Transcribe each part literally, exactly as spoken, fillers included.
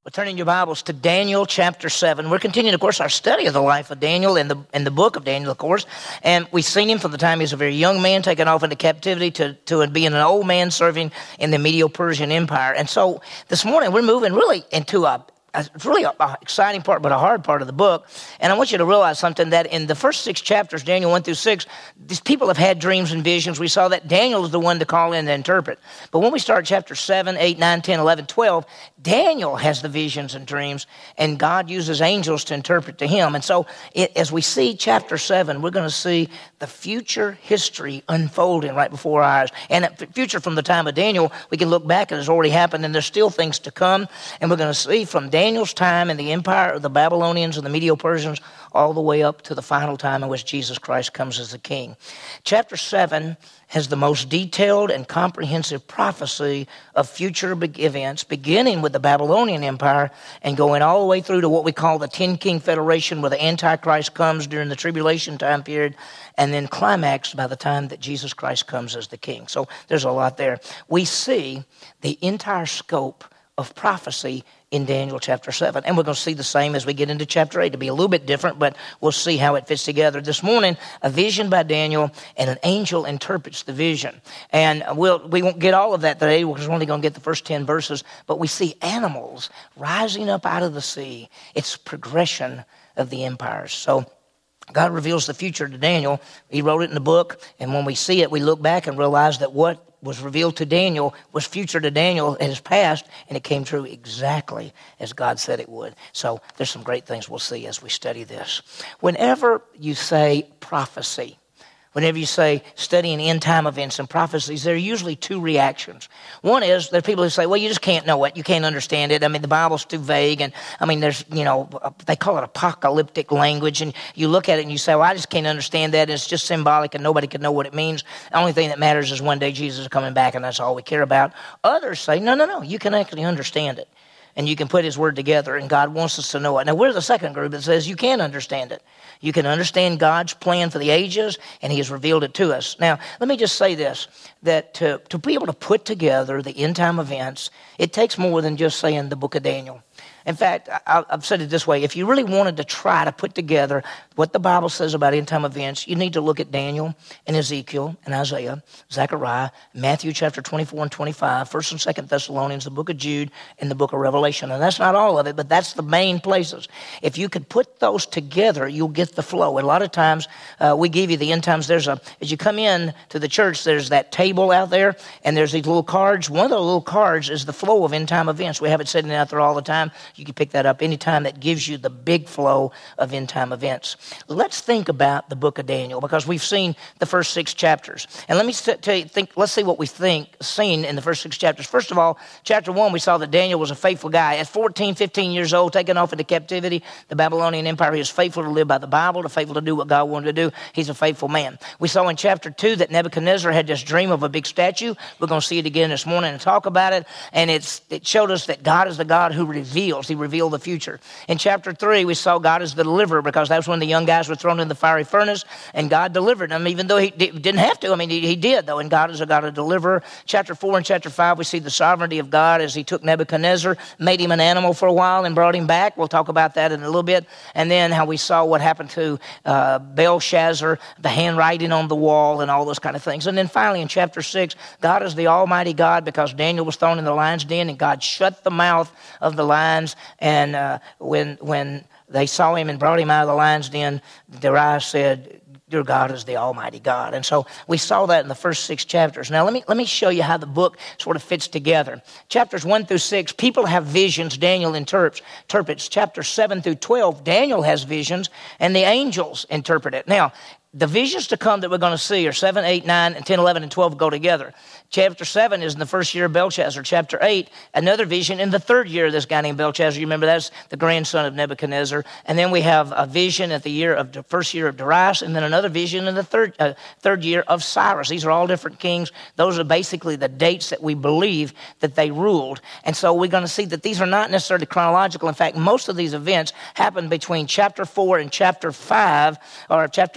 We're turning your Bibles to Daniel chapter seven. We're continuing, of course, our study of the life of Daniel and the and the book of Daniel, of course. And we've seen him from the time he was a very young man taken off into captivity to, to being an old man serving in the Medo-Persian Empire. And so this morning we're moving really into a It's really an exciting part, but a hard part of the book. And I want you to realize something, that in the first six chapters, Daniel one through six, these people have had dreams and visions. We saw that Daniel is the one to call in and interpret. But when we start chapter seven, eight, nine, ten, eleven, twelve, Daniel has the visions and dreams, and God uses angels to interpret to him. And so it, as we see chapter seven, we're going to see the future history unfolding right before our eyes. And the future from the time of Daniel, we can look back and it's already happened, and there's still things to come. And we're going to see from Daniel Daniel's time in the empire of the Babylonians and the Medo-Persians all the way up to the final time in which Jesus Christ comes as the king. Chapter seven has the most detailed and comprehensive prophecy of future events, beginning with the Babylonian Empire and going all the way through to what we call the Ten-King Federation, where the Antichrist comes during the tribulation time period, and then climaxed by the time that Jesus Christ comes as the king. So there's a lot there. We see the entire scope of prophecy in Daniel chapter seven. And we're going to see the same as we get into chapter eight. It'll be a little bit different, but we'll see how it fits together. This morning, a vision by Daniel, and an angel interprets the vision. And we'll, we won't get all of that today because we're only going to get the first ten verses, but we see animals rising up out of the sea. It's progression of the empires. So God reveals the future to Daniel. He wrote it in the book, and when we see it, we look back and realize that what was revealed to Daniel was future to Daniel in his past, and it came true exactly as God said it would. So there's some great things we'll see as we study this. Whenever you say prophecy, whenever you say studying end-time events and prophecies, there are usually two reactions. One is there are people who say, well, you just can't know it. You can't understand it. I mean, the Bible's too vague. And, I mean, there's, you know, they call it apocalyptic language. And you look at it and you say, well, I just can't understand that. And it's just symbolic and nobody can know what it means. The only thing that matters is one day Jesus is coming back, and that's all we care about. Others say, no, no, no, you can actually understand it. And you can put his word together, and God wants us to know it. Now, we're the second group that says you can understand it. You can understand God's plan for the ages, and he has revealed it to us. Now, let me just say this, that to, to be able to put together the end-time events, it takes more than just saying the book of Daniel. In fact, I've said it this way. If you really wanted to try to put together what the Bible says about end-time events, you need to look at Daniel and Ezekiel and Isaiah, Zechariah, Matthew chapter twenty-four and twenty-five, First and Second Thessalonians, the book of Jude, and the book of Revelation. And that's not all of it, but that's the main places. If you could put those together, you'll get the flow. And a lot of times, uh, we give you the end times. There's a, as you come in to the church, there's that table out there, and there's these little cards. One of the little cards is the flow of end-time events. We have it sitting out there all the time. You can pick that up anytime. That gives you the big flow of end-time events. Let's think about the book of Daniel, because we've seen the first six chapters. And let me tell you, think, let's see what we think seen in the first six chapters. First of all, chapter one, we saw that Daniel was a faithful guy. At fourteen, fifteen years old, taken off into captivity, the Babylonian Empire, he was faithful to live by the Bible, to faithful to do what God wanted to do. He's a faithful man. We saw in chapter two that Nebuchadnezzar had this dream of a big statue. We're going to see it again this morning and talk about it. And it's it showed us that God is the God who reveals. He revealed the future. In chapter three, we saw God as the deliverer, because that's when the young guys were thrown in the fiery furnace, and God delivered them, even though he didn't have to. I mean, he, he did, though, and God is a God of deliverer. Chapter four and chapter five, we see the sovereignty of God as he took Nebuchadnezzar, made him an animal for a while, and brought him back. We'll talk about that in a little bit. And then how we saw what happened to uh, Belshazzar, the handwriting on the wall, and all those kind of things. And then finally, in chapter six, God is the Almighty God, because Daniel was thrown in the lion's den, and God shut the mouth of the lions. And uh, when when they saw him and brought him out of the lion's den, Darius said, your God is the Almighty God. And so we saw that in the first six chapters. Now, let me let me show you how the book sort of fits together. Chapters one through six, people have visions. Daniel interprets. interprets. Chapters seven through twelve, Daniel has visions, and the angels interpret it. Now, the visions to come that we're going to see are seven, eight, nine, and ten, eleven, and twelve go together. Chapter seven is in the first year of Belshazzar. Chapter eight, another vision in the third year of this guy named Belshazzar. You remember that's the grandson of Nebuchadnezzar. And then we have a vision at the year of the first year of Darius, and then another vision in the third uh, third year of Cyrus. These are all different kings. Those are basically the dates that we believe that they ruled. And so we're going to see that these are not necessarily chronological. In fact, most of these events happened between chapter four and chapter five, or chapter four, chapter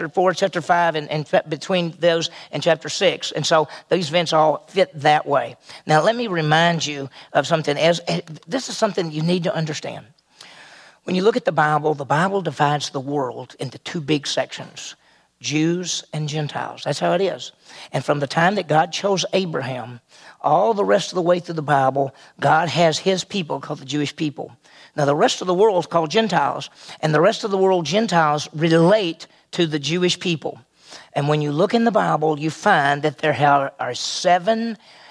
chapter five and, and between those and chapter six. And so these events all fit that way. Now, let me remind you of something. As this is something you need to understand. When you look at the Bible, the Bible divides the world into two big sections, Jews and Gentiles. That's how it is. And from the time that God chose Abraham, all the rest of the way through the Bible, God has his people called the Jewish people. Now, the rest of the world is called Gentiles, and the rest of the world, Gentiles, relate to the Jewish people. And when you look in the Bible, you find that there are seven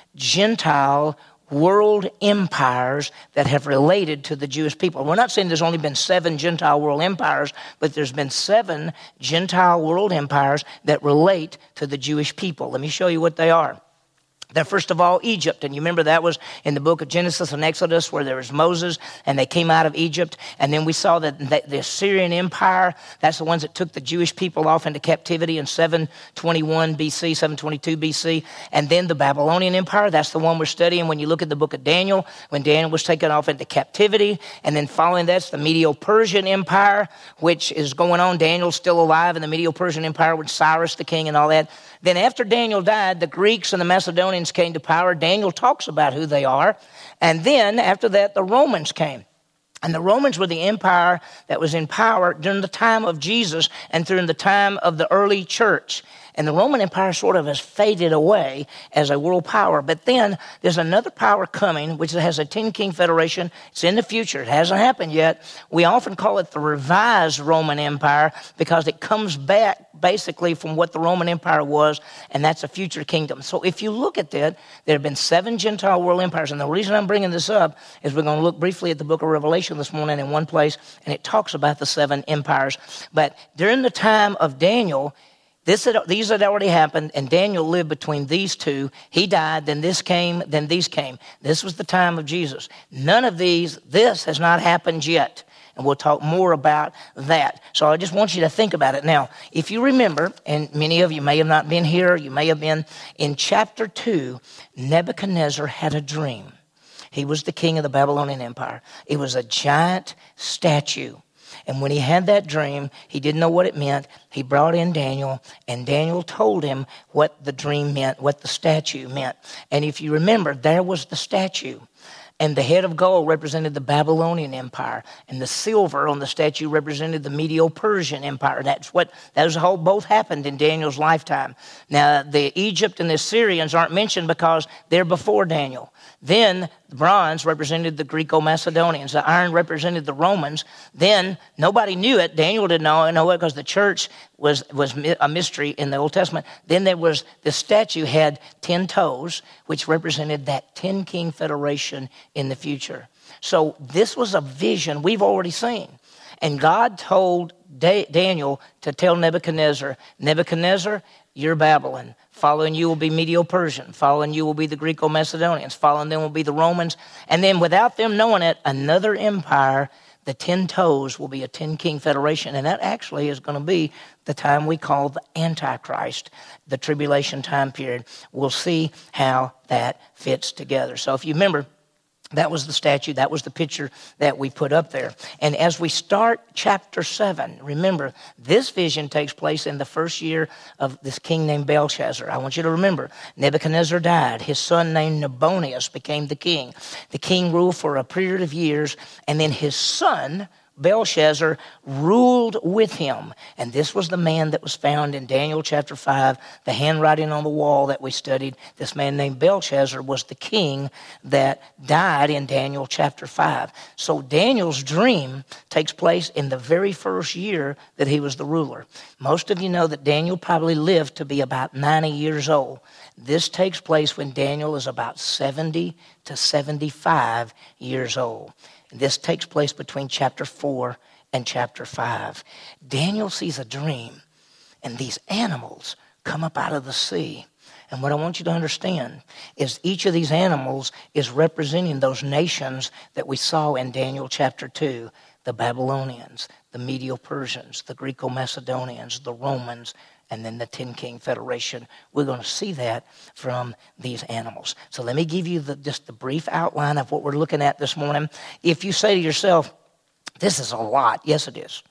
Gentile world empires that have related to the Jewish people. We're not saying there's only been seven Gentile world empires, but there's been seven Gentile world empires that relate to the Jewish people. Let me show you what they are. They're first of all Egypt, and you remember that was in the book of Genesis and Exodus where there was Moses and they came out of Egypt, and then we saw that the Assyrian Empire, that's the ones that took the Jewish people off into captivity in seven twenty-one B C, seven twenty-two B C, and then the Babylonian Empire, that's the one we're studying when you look at the book of Daniel, when Daniel was taken off into captivity, and then following that's the Medo-Persian Empire, which is going on. Daniel's still alive in the Medo-Persian Empire with Cyrus the king and all that. Then after Daniel died, the Greeks and the Macedonians came to power. Daniel talks about who they are. And then after that, the Romans came. And the Romans were the empire that was in power during the time of Jesus and during the time of the early church. And the Roman Empire sort of has faded away as a world power. But then there's another power coming, which has a ten-king federation. It's in the future. It hasn't happened yet. We often call it the revised Roman Empire because it comes back basically from what the Roman Empire was, and that's a future kingdom. So if you look at that, there have been seven Gentile world empires. And the reason I'm bringing this up is we're going to look briefly at the book of Revelation this morning in one place, and it talks about the seven empires. But during the time of Daniel, This had, these had already happened, and Daniel lived between these two. He died, then this came, then these came. This was the time of Jesus. None of these, this has not happened yet, and we'll talk more about that. So I just want you to think about it. Now, if you remember, and many of you may have not been here, you may have been, in chapter two, Nebuchadnezzar had a dream. He was the king of the Babylonian Empire. It was a giant statue. And when he had that dream, he didn't know what it meant. He brought in Daniel, and Daniel told him what the dream meant, what the statue meant. And if you remember, there was the statue. And the head of gold represented the Babylonian Empire, and the silver on the statue represented the Medo-Persian Empire. That's what those whole both happened in Daniel's lifetime. Now, the Egypt and the Assyrians aren't mentioned because they're before Daniel. Then the bronze represented the Greco-Macedonians. The iron represented the Romans. Then nobody knew it. Daniel didn't know, know it because the church was, was a mystery in the Old Testament. Then there was the statue had ten toes, which represented that ten-king federation in the future. So this was a vision we've already seen. And God told Da- Daniel to tell Nebuchadnezzar, Nebuchadnezzar, you're Babylon. Following you will be Medo-Persian. Following you will be the Greco-Macedonians. Following them will be the Romans. And then without them knowing it, another empire, the ten toes, will be a ten-king federation. And that actually is going to be the time we call the Antichrist, the tribulation time period. We'll see how that fits together. So if you remember, that was the statue. That was the picture that we put up there. And as we start chapter seven, remember, this vision takes place in the first year of this king named Belshazzar. I want you to remember, Nebuchadnezzar died. His son named Nabonidus became the king. The king ruled for a period of years, and then his son, Belshazzar, ruled with him. And this was the man that was found in Daniel chapter five, the handwriting on the wall that we studied. This man named Belshazzar was the king that died in Daniel chapter five. So Daniel's dream takes place in the very first year that he was the ruler. Most of you know that Daniel probably lived to be about ninety years old. This takes place when Daniel is about seventy to seventy-five years old. This takes place between chapter four and chapter five. Daniel sees a dream, and these animals come up out of the sea. And what I want you to understand is each of these animals is representing those nations that we saw in Daniel chapter two. The Babylonians, the Medo-Persians, the Greco-Macedonians, the Romans, and then the ten-king federation. We're going to see that from these animals. So let me give you the, just the brief outline of what we're looking at this morning. If you say to yourself, this is a lot, yes it is.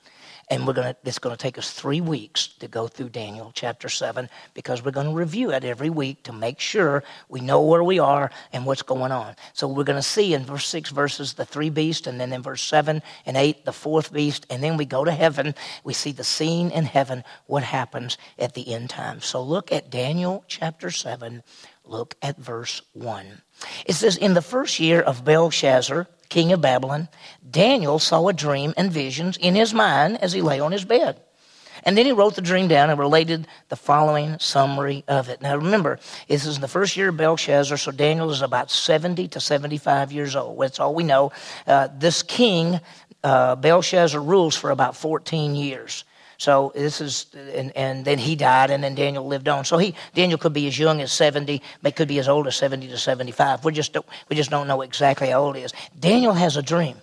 And we're gonna, it's going to take us three weeks to go through Daniel chapter seven, because we're going to review it every week to make sure we know where we are and what's going on. So we're going to see in verse six verses the three beasts, and then in verse seven and eight the fourth beast, and then we go to heaven. We see the scene in heaven, what happens at the end time. So look at Daniel chapter seven, look at verse one. It says, in the first year of Belshazzar, king of Babylon, Daniel saw a dream and visions in his mind as he lay on his bed. And then he wrote the dream down and related the following summary of it. Now remember, this is in the first year of Belshazzar, so Daniel is about seventy to seventy-five years old. That's all we know. Uh, this king, uh, Belshazzar, rules for about fourteen years. So this is, and, and then he died, and then Daniel lived on. So he, Daniel could be as young as seventy, but could be as old as seventy to seventy-five. We just don't, we just don't know exactly how old he is. Daniel has a dream,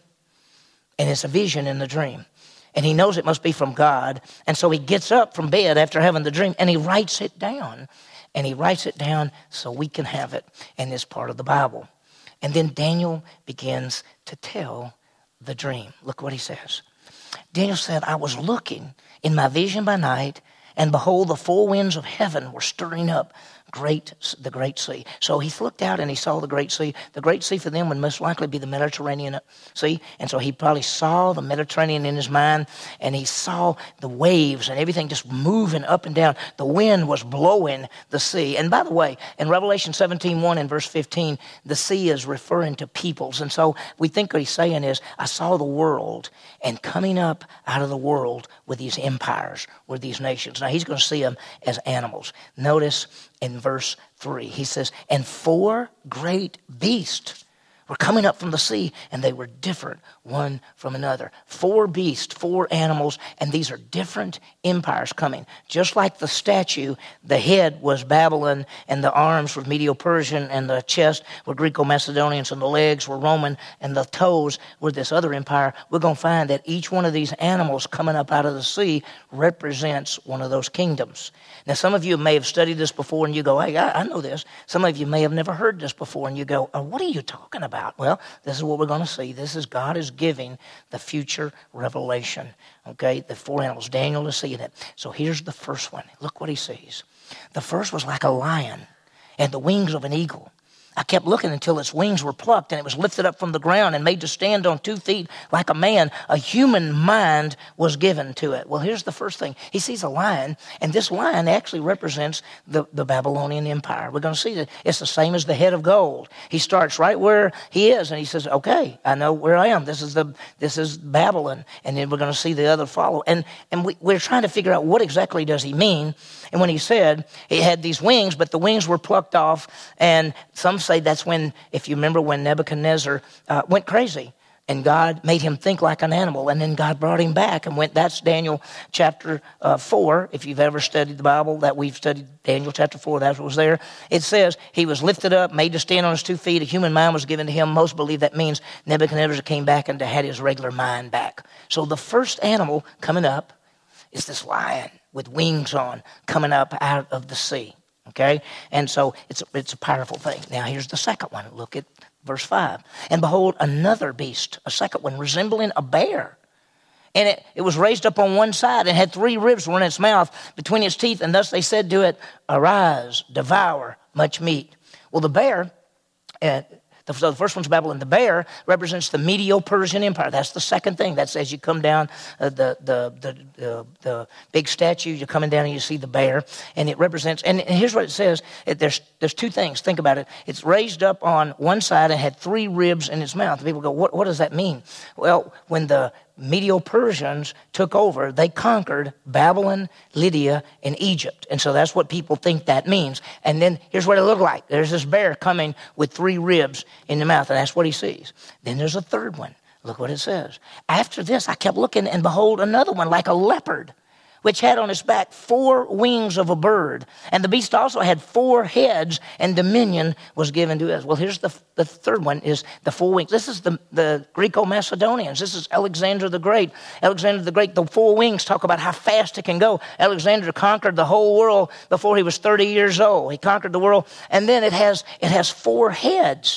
and it's a vision in the dream. And he knows it must be from God. And so he gets up from bed after having the dream, and he writes it down. And he writes it down so we can have it in this part of the Bible. And then Daniel begins to tell the dream. Look what he says. Daniel said, I was looking in my vision by night, and behold, the four winds of heaven were stirring up great, the great sea. So he looked out and he saw the great sea. The great sea for them would most likely be the Mediterranean Sea. And so he probably saw the Mediterranean in his mind, and he saw the waves and everything just moving up and down. The wind was blowing the sea. And by the way, in Revelation seventeen one and verse fifteen, the sea is referring to peoples. And so we think what he's saying is, I saw the world, and coming up out of the world were these empires, were these nations. Now he's going to see them as animals. Notice in verse three, he says, and four great beasts were coming up from the sea, and they were different one from another. Four beasts, four animals, and these are different empires coming. Just like the statue, the head was Babylon, and the arms were Medo-Persian, and the chest were Greco-Macedonians, and the legs were Roman, and the toes were this other empire. We're going to find that each one of these animals coming up out of the sea represents one of those kingdoms. Now, some of you may have studied this before, and you go, hey, I, I know this. Some of you may have never heard this before, and you go, oh, what are you talking about? Well, this is what we're going to see. This is God is giving the future revelation. Okay, the four animals. Daniel is seeing it. So here's the first one. Look what he sees. The first was like a lion and the wings of an eagle. I kept looking until its wings were plucked, and it was lifted up from the ground and made to stand on two feet like a man. A human mind was given to it. Well, here's the first thing. He sees a lion, and this lion actually represents the, the Babylonian Empire. We're going to see that it's the same as the head of gold. He starts right where he is, and he says, okay, I know where I am. This is the this is Babylon. And then we're going to see the other follow. And, and we, we're trying to figure out what exactly does he mean. And when he said he had these wings, but the wings were plucked off, and some say that's when, if you remember when Nebuchadnezzar uh, went crazy and God made him think like an animal, and then God brought him back and went, that's Daniel chapter uh, four. If you've ever studied the Bible, that we've studied Daniel chapter four, that's what was there. It says he was lifted up, made to stand on his two feet. A human mind was given to him. Most believe that means Nebuchadnezzar came back and had his regular mind back. So the first animal coming up is this lion with wings on coming up out of the sea. Okay, and so it's a, it's a powerful thing. Now here's the second one. Look at verse five. And behold, another beast, a second one, resembling a bear. And it, it was raised up on one side and had three ribs were in its mouth between its teeth. And thus they said to it, arise, devour much meat. Well, the bear, uh, the, so the first one's Babylon. The bear represents the Medo-Persian Empire. That's the second thing. That's as you come down uh, the, the, the, the, the big statue, you're coming down and you see the bear. And it represents, and, and here's what it says. It, there's, there's two things. Think about it. It's raised up on one side and had three ribs in its mouth. People go, what, what does that mean? Well, when the Medo-Persians took over, they conquered Babylon, Lydia, and Egypt. And so that's what people think that means. And then here's what it looked like. There's this bear coming with three ribs in the mouth, and that's what he sees. Then there's a third one. Look what it says. After this, I kept looking, and behold, another one like a leopard, which had on its back four wings of a bird. And the beast also had four heads, and dominion was given to it. Well, here's the, the third one, is the four wings. This is the, the Greco-Macedonians. This is Alexander the Great. Alexander the Great, the four wings talk about how fast it can go. Alexander conquered the whole world before he was thirty years old. He conquered the world. And then it has, it has four heads.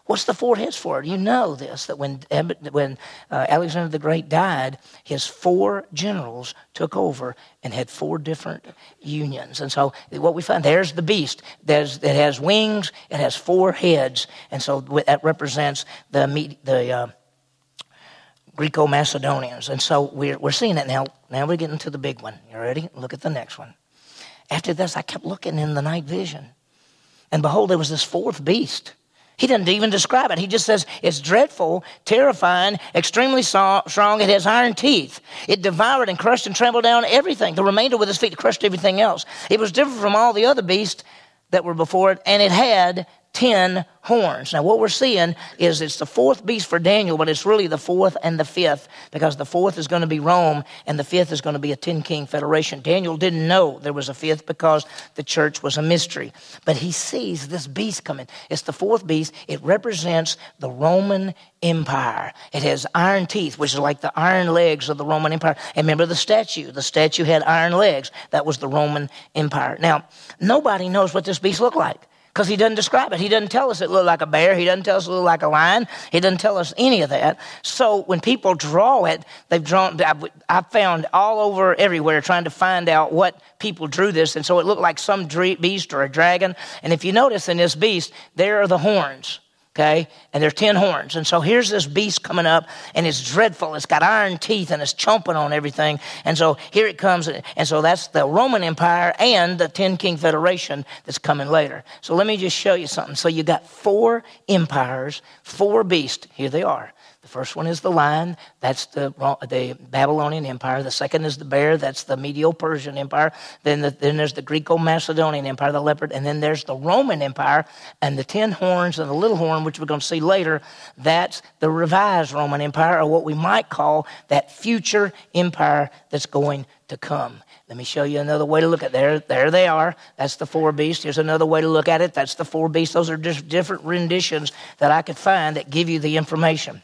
What's the four heads for? You know this, that when, when uh, Alexander the Great died, his four generals took over and had four different unions. And so what we find, there's the beast. There's, it has wings, it has four heads. And so that represents the, the uh, Greco-Macedonians. And so we're, we're seeing it now. Now we're getting to the big one. You ready? Look at the next one. After this, I kept looking in the night vision. And behold, there was this fourth beast. He doesn't even describe it. He just says it's dreadful, terrifying, extremely strong. It has iron teeth. It devoured and crushed and trampled down everything. The remainder with its feet crushed everything else. It was different from all the other beasts that were before it, and it had ten horns. Now what we're seeing is it's the fourth beast for Daniel, but it's really the fourth and the fifth, because the fourth is going to be Rome and the fifth is going to be a ten-king federation. Daniel didn't know there was a fifth because the church was a mystery. But he sees this beast coming. It's the fourth beast. It represents the Roman Empire. It has iron teeth, which is like the iron legs of the Roman Empire. And remember the statue. The statue had iron legs. That was the Roman Empire. Now, nobody knows what this beast looked like, because he doesn't describe it. He doesn't tell us it looked like a bear. He doesn't tell us it looked like a lion. He doesn't tell us any of that. So when people draw it, they've drawn, I've found all over everywhere trying to find out what people drew this. And so it looked like some beast or a dragon. And if you notice in this beast, there are the horns. Okay, and there are ten horns. And so here's this beast coming up, and it's dreadful. It's got iron teeth, and it's chomping on everything. And so here it comes. And so that's the Roman Empire and the ten-king federation that's coming later. So let me just show you something. So you got four empires, four beasts. Here they are. The first one is the lion. That's the, the Babylonian Empire. The second is the bear. That's the Medo-Persian Empire. Then, the, then there's the Greco-Macedonian Empire, the leopard. And then there's the Roman Empire and the ten horns and the little horn, which we're going to see later. That's the revised Roman Empire, or what we might call that future empire that's going to come. Let me show you another way to look at it. There, there they are. That's the four beasts. Here's another way to look at it. That's the four beasts. Those are just different renditions that I could find that give you the information.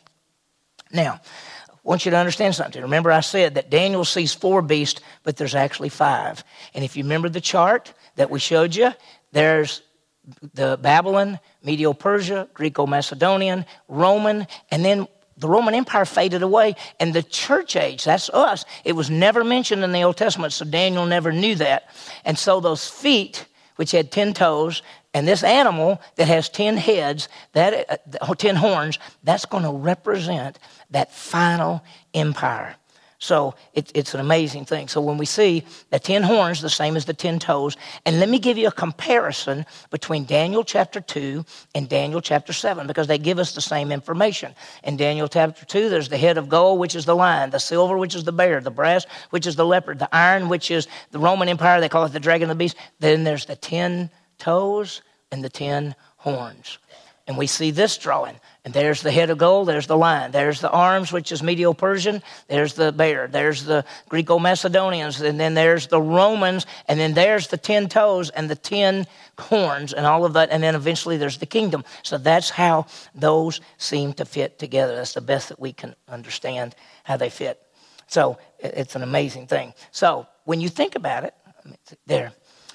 Now, I want you to understand something. Remember I said that Daniel sees four beasts, but there's actually five. And if you remember the chart that we showed you, there's the Babylon, Medo-Persia, Greco-Macedonian, Roman, and then the Roman Empire faded away, and the church age, that's us, it was never mentioned in the Old Testament, so Daniel never knew that. And so those feet, which had ten toes, and this animal that has ten heads, that uh, ten horns, that's going to represent that final empire. So it, it's an amazing thing. So when we see the ten horns, the same as the ten toes, and let me give you a comparison between Daniel chapter two and Daniel chapter seven, because they give us the same information. In Daniel chapter two, there's the head of gold, which is the lion, the silver, which is the bear, the brass, which is the leopard, the iron, which is the Roman Empire, they call it the dragon and the beast. Then there's the ten toes and the ten horns. And we see this drawing. And there's the head of gold, there's the lion, there's the arms, which is Medo-Persian, there's the bear, there's the Greco-Macedonians, and then there's the Romans, and then there's the ten toes and the ten horns and all of that, and then eventually there's the kingdom. So that's how those seem to fit together. That's the best that we can understand how they fit. So it's an amazing thing. So when you think about it, there,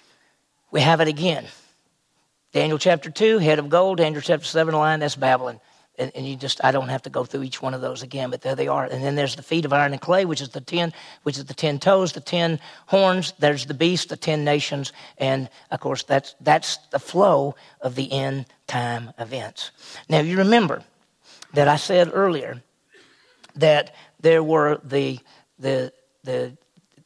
we have it again. Daniel chapter two, head of gold. Daniel chapter seven, lion, that's Babylon. And, and you just, I don't have to go through each one of those again, but there they are. And then there's the feet of iron and clay, which is the ten, which is the ten toes, the ten horns. There's the beast, the ten nations. And of course, that's, that's the flow of the end time events. Now you remember that I said earlier that there were the, the, the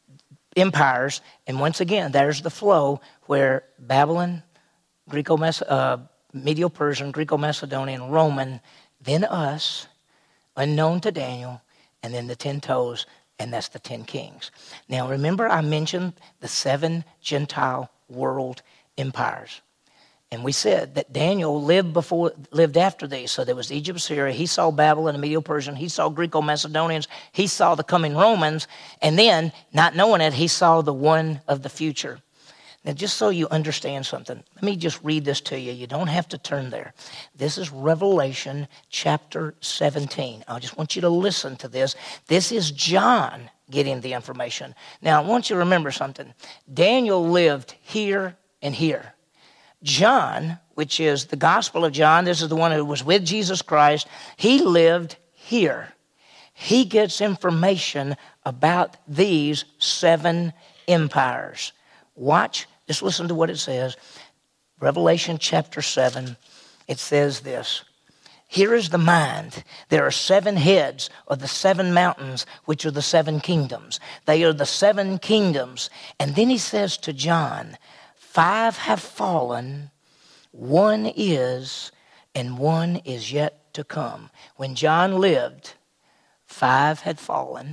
empires. And once again, there's the flow where Babylon, Greco, uh, Medo-Persian, Greco-Macedonian, Roman, then us, unknown to Daniel, and then the ten toes, and that's the ten kings. Now, remember I mentioned the seven Gentile world empires. And we said that Daniel lived before, lived after these. So there was Egypt, Syria. He saw Babylon and Medo-Persian. He saw Greco-Macedonians. He saw the coming Romans. And then, not knowing it, he saw the one of the future. Now, just so you understand something, let me just read this to you. You don't have to turn there. This is Revelation chapter seventeen. I just want you to listen to this. This is John getting the information. Now, I want you to remember something. Daniel lived here and here. John, which is the Gospel of John. This is the one who was with Jesus Christ. He lived here. He gets information about these seven empires. Watch, just listen to what it says. Revelation chapter seven, it says this. Here is the mind. There are seven heads of the seven mountains, which are the seven kingdoms. They are the seven kingdoms. And then he says to John, five have fallen, one is, and one is yet to come. When John lived, five had fallen,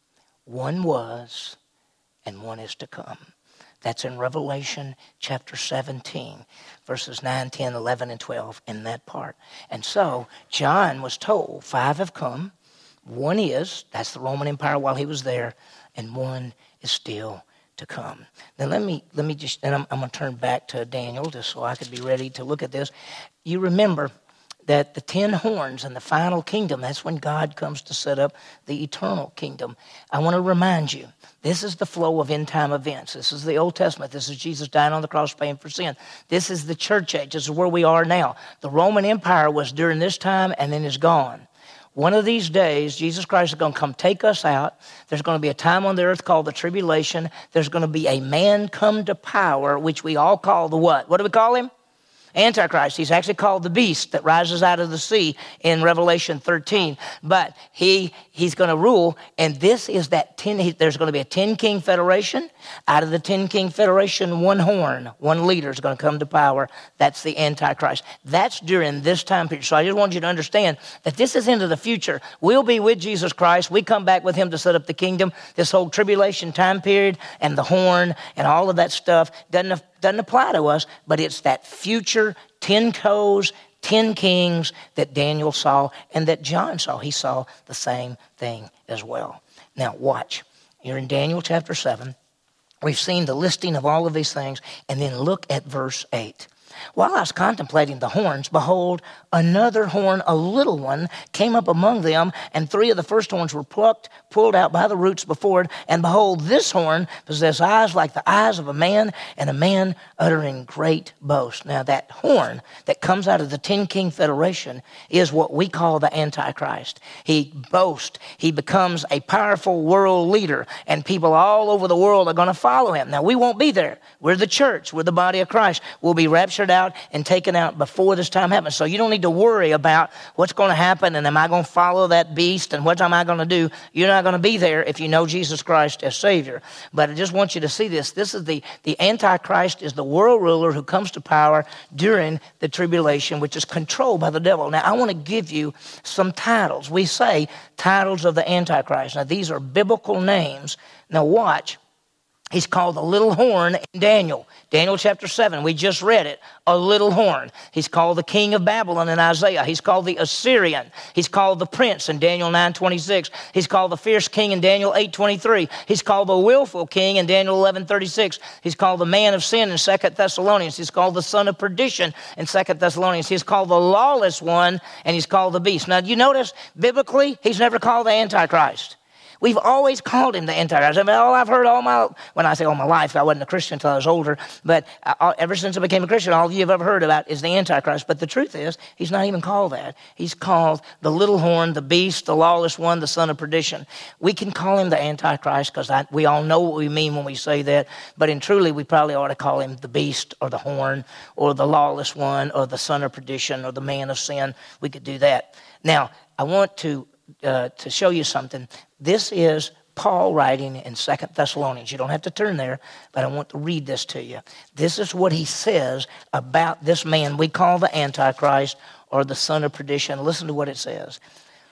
one was, and one is to come. That's in Revelation chapter seventeen, verses nine, ten, eleven, and twelve, in that part. And so John was told, five have come, one is, that's the Roman Empire while he was there, and one is still to come. Now let me let me just, and I'm, I'm going to turn back to Daniel just so I could be ready to look at this. You remember that the ten horns and the final kingdom, that's when God comes to set up the eternal kingdom. I want to remind you, this is the flow of end-time events. This is the Old Testament. This is Jesus dying on the cross paying for sin. This is the church age. This is where we are now. The Roman Empire was during this time and then is gone. One of these days, Jesus Christ is going to come take us out. There's going to be a time on the earth called the tribulation. There's going to be a man come to power, which we all call the what? What do we call him? Antichrist. He's actually called the beast that rises out of the sea in Revelation thirteen. But he he's going to rule, and this is that ten. He, there's going to be a ten king federation. Out of the ten king federation, one horn, one leader is going to come to power. That's the Antichrist. That's during this time period. So I just want you to understand that this is into the future. We'll be with Jesus Christ. We come back with him to set up the kingdom. This whole tribulation time period and the horn and all of that stuff doesn't doesn't apply to us, but it's that future ten toes, ten kings that Daniel saw and that John saw. He saw the same thing as well. Now watch. You're in Daniel chapter seven. We've seen the listing of all of these things, and then look at verse eight. While I was contemplating the horns, behold, another horn, a little one, came up among them, and three of the first horns were plucked, pulled out by the roots before it. And behold, this horn possessed eyes like the eyes of a man, and a man uttering great boast. Now that horn that comes out of the ten king federation is what we call the Antichrist. He boasts. He becomes a powerful world leader, and people all over the world are going to follow him. Now we won't be there. We're the church. We're the body of Christ. We'll be raptured out and taken out before this time happens. So you don't need to worry about what's going to happen and am I going to follow that beast and what am I going to do. You're not going to be there if you know Jesus Christ as Savior. But I just want you to see this. This is the, the Antichrist is the world ruler who comes to power during the tribulation, which is controlled by the devil. Now I want to give you some titles. We say titles of the Antichrist. Now these are biblical names. Now watch. He's called the little horn in Daniel. Daniel chapter seven, we just read it, a little horn. He's called the king of Babylon in Isaiah. He's called the Assyrian. He's called the prince in Daniel nine twenty-six. He's called the fierce king in Daniel eight twenty-three. He's called the willful king in Daniel eleven thirty-six. He's called the man of sin in Second Thessalonians. He's called the son of perdition in Second Thessalonians. He's called the lawless one, and he's called the beast. Now, do you notice, biblically, he's never called the Antichrist. We've always called him the Antichrist. I mean, all I've heard all my, when I say all my life, I wasn't a Christian until I was older, but I, ever since I became a Christian, all you've ever heard about is the Antichrist. But the truth is, he's not even called that. He's called the little horn, the beast, the lawless one, the son of perdition. We can call him the Antichrist because we all know what we mean when we say that, but in truly, we probably ought to call him the beast or the horn or the lawless one or the son of perdition or the man of sin. We could do that. Now, I want to Uh, to show you something. This is Paul writing in Second Thessalonians. You don't have to turn there, but I want to read this to you. This is what he says about this man we call the Antichrist or the son of perdition. Listen to what it says.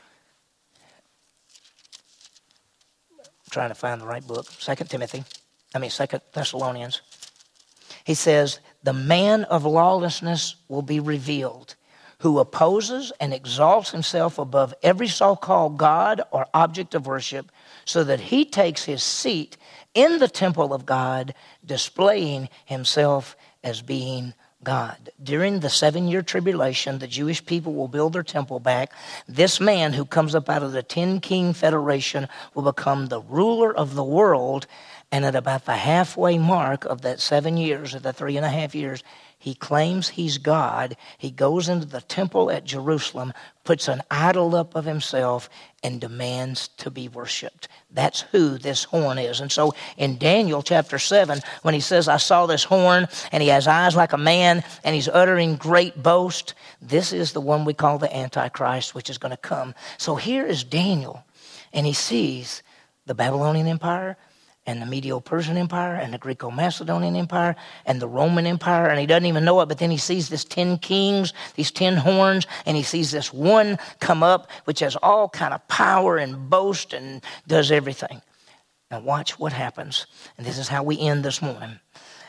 I'm trying to find the right book. Second Timothy. I mean Second Thessalonians. He says, the man of lawlessness will be revealed, who opposes and exalts himself above every so-called God or object of worship, so that he takes his seat in the temple of God, displaying himself as being God. During the seven-year tribulation, the Jewish people will build their temple back. This man who comes up out of the ten-king federation will become the ruler of the world, and at about the halfway mark of that seven years, or the three and a half years, He claims he's God. He goes into the temple at Jerusalem, puts an idol up of himself, and demands to be worshipped. That's who this horn is. And so in Daniel chapter seven, when he says, I saw this horn, and he has eyes like a man, and he's uttering great boast, this is the one we call the Antichrist, which is going to come. So here is Daniel, and he sees the Babylonian Empire, and the Medo-Persian Empire, and the Greco-Macedonian Empire, and the Roman Empire, and he doesn't even know it, but then he sees this ten kings, these ten horns, and he sees this one come up, which has all kind of power and boast and does everything. Now watch what happens, and this is how we end this morning.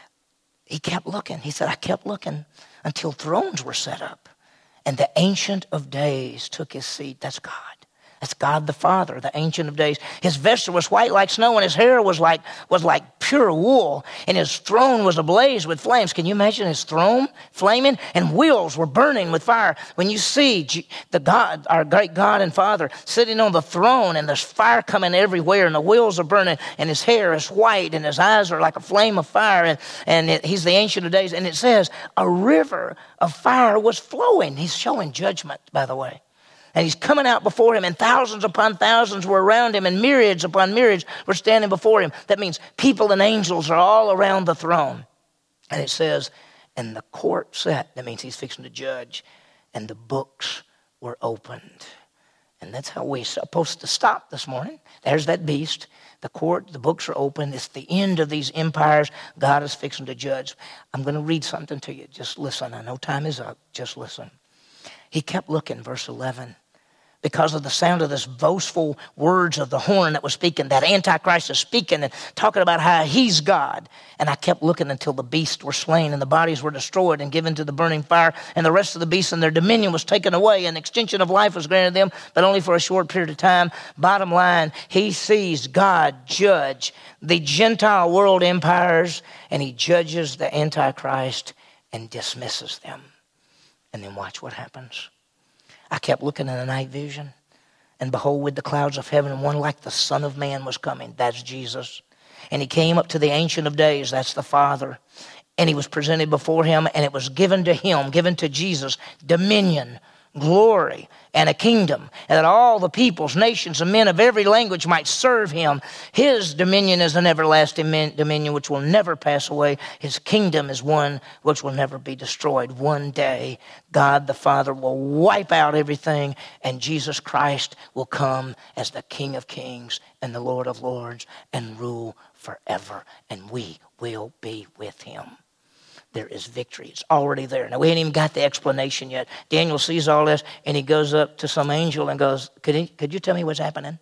He kept looking. He said, I kept looking until thrones were set up, and the Ancient of Days took his seat. That's God. That's God the Father, the Ancient of Days. His vesture was white like snow, and his hair was like was like pure wool, and his throne was ablaze with flames. Can you imagine his throne flaming? And wheels were burning with fire. When you see the God, our great God and Father, sitting on the throne, and there's fire coming everywhere, and the wheels are burning, and his hair is white, and his eyes are like a flame of fire, and, and it, he's the Ancient of Days. And it says, a river of fire was flowing. He's showing judgment, by the way. And he's coming out before him, and thousands upon thousands were around him, and myriads upon myriads were standing before him. That means people and angels are all around the throne. And it says, and the court sat. That means he's fixing to judge. And the books were opened. And that's how we're supposed to stop this morning. There's that beast. The court, the books are open. It's the end of these empires. God is fixing to judge. I'm going to read something to you. Just listen. I know time is up. Just listen. He kept looking, verse eleven, because of the sound of this boastful words of the horn that was speaking, that Antichrist is speaking and talking about how he's God. And I kept looking until the beasts were slain and the bodies were destroyed and given to the burning fire, and the rest of the beasts and their dominion was taken away, and extension of life was granted them, but only for a short period of time. Bottom line, he sees God judge the Gentile world empires, and he judges the Antichrist and dismisses them. And then watch what happens. I kept looking in the night vision, and behold, with the clouds of heaven, one like the Son of Man was coming. That's Jesus. And he came up to the Ancient of Days. That's the Father. And he was presented before him, and it was given to him, given to Jesus, dominion, glory, and a kingdom, and that all the peoples, nations, and men of every language might serve him. His dominion is an everlasting dominion which will never pass away. His kingdom is one which will never be destroyed. One day, God the Father will wipe out everything, and Jesus Christ will come as the King of Kings and the Lord of Lords and rule forever, and we will be with him. There is victory. It's already there. Now, we ain't even got the explanation yet. Daniel sees all this, and he goes up to some angel and goes, could, he, could you tell me what's happening?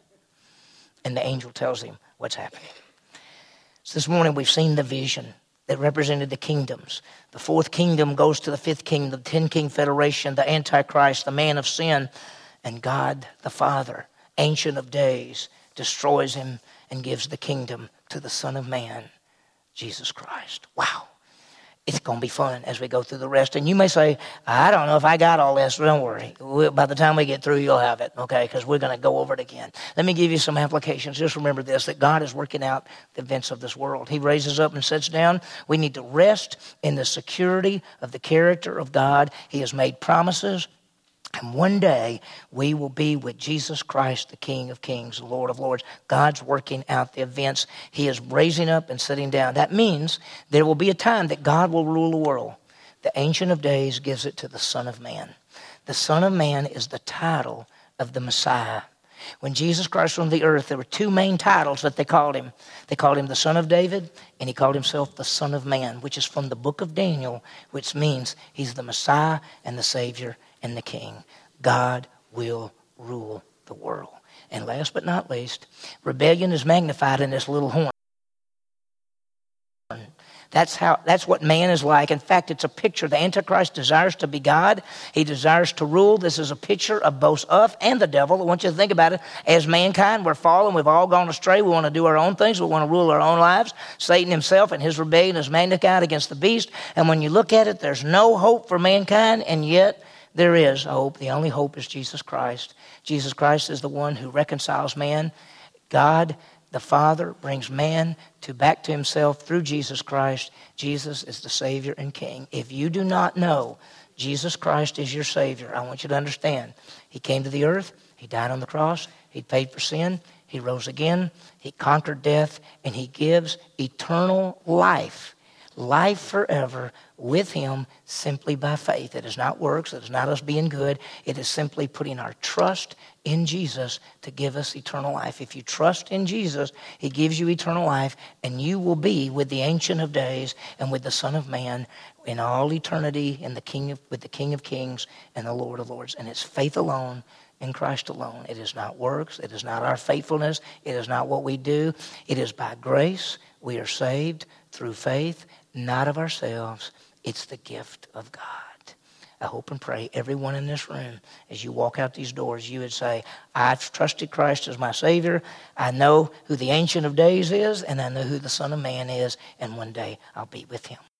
And the angel tells him what's happening. So this morning we've seen the vision that represented the kingdoms. The fourth kingdom goes to the fifth kingdom, the ten-king federation, the Antichrist, the man of sin, and God the Father, Ancient of Days, destroys him and gives the kingdom to the Son of Man, Jesus Christ. Wow. It's going to be fun as we go through the rest. And you may say, I don't know if I got all this. Don't worry. We'll, by the time we get through, you'll have it, okay? Because we're going to go over it again. Let me give you some applications. Just remember this, that God is working out the events of this world. He raises up and sits down. We need to rest in the security of the character of God. He has made promises. And one day, we will be with Jesus Christ, the King of Kings, the Lord of Lords. God's working out the events. He is raising up and sitting down. That means there will be a time that God will rule the world. The Ancient of Days gives it to the Son of Man. The Son of Man is the title of the Messiah. When Jesus Christ was on the earth, there were two main titles that they called him. They called him the Son of David, and he called himself the Son of Man, which is from the book of Daniel, which means he's the Messiah and the Savior and the King. God will rule the world. And last but not least, rebellion is magnified in this little horn. That's how. That's what man is like. In fact, it's a picture. The Antichrist desires to be God. He desires to rule. This is a picture of both us and the devil. I want you to think about it. As mankind, we're fallen. We've all gone astray. We want to do our own things. We want to rule our own lives. Satan himself and his rebellion is magnified against the beast. And when you look at it, there's no hope for mankind, and yet there is hope. The only hope is Jesus Christ. Jesus Christ is the one who reconciles man. God the Father brings man to back to himself through Jesus Christ. Jesus is the Savior and King. If you do not know Jesus Christ is your Savior, I want you to understand. He came to the earth. He died on the cross. He paid for sin. He rose again. He conquered death. And he gives eternal life. Life forever with him simply by faith. It is not works. It is not us being good. It is simply putting our trust in Jesus to give us eternal life. If you trust in Jesus, he gives you eternal life, and you will be with the Ancient of Days and with the Son of Man in all eternity in the King of, with the King of Kings and the Lord of Lords. And it's faith alone in Christ alone. It is not works. It is not our faithfulness. It is not what we do. It is by grace we are saved through faith, not of ourselves. It's the gift of God. I hope and pray everyone in this room, as you walk out these doors, you would say, I've trusted Christ as my Savior. I know who the Ancient of Days is, and I know who the Son of Man is, and one day I'll be with him.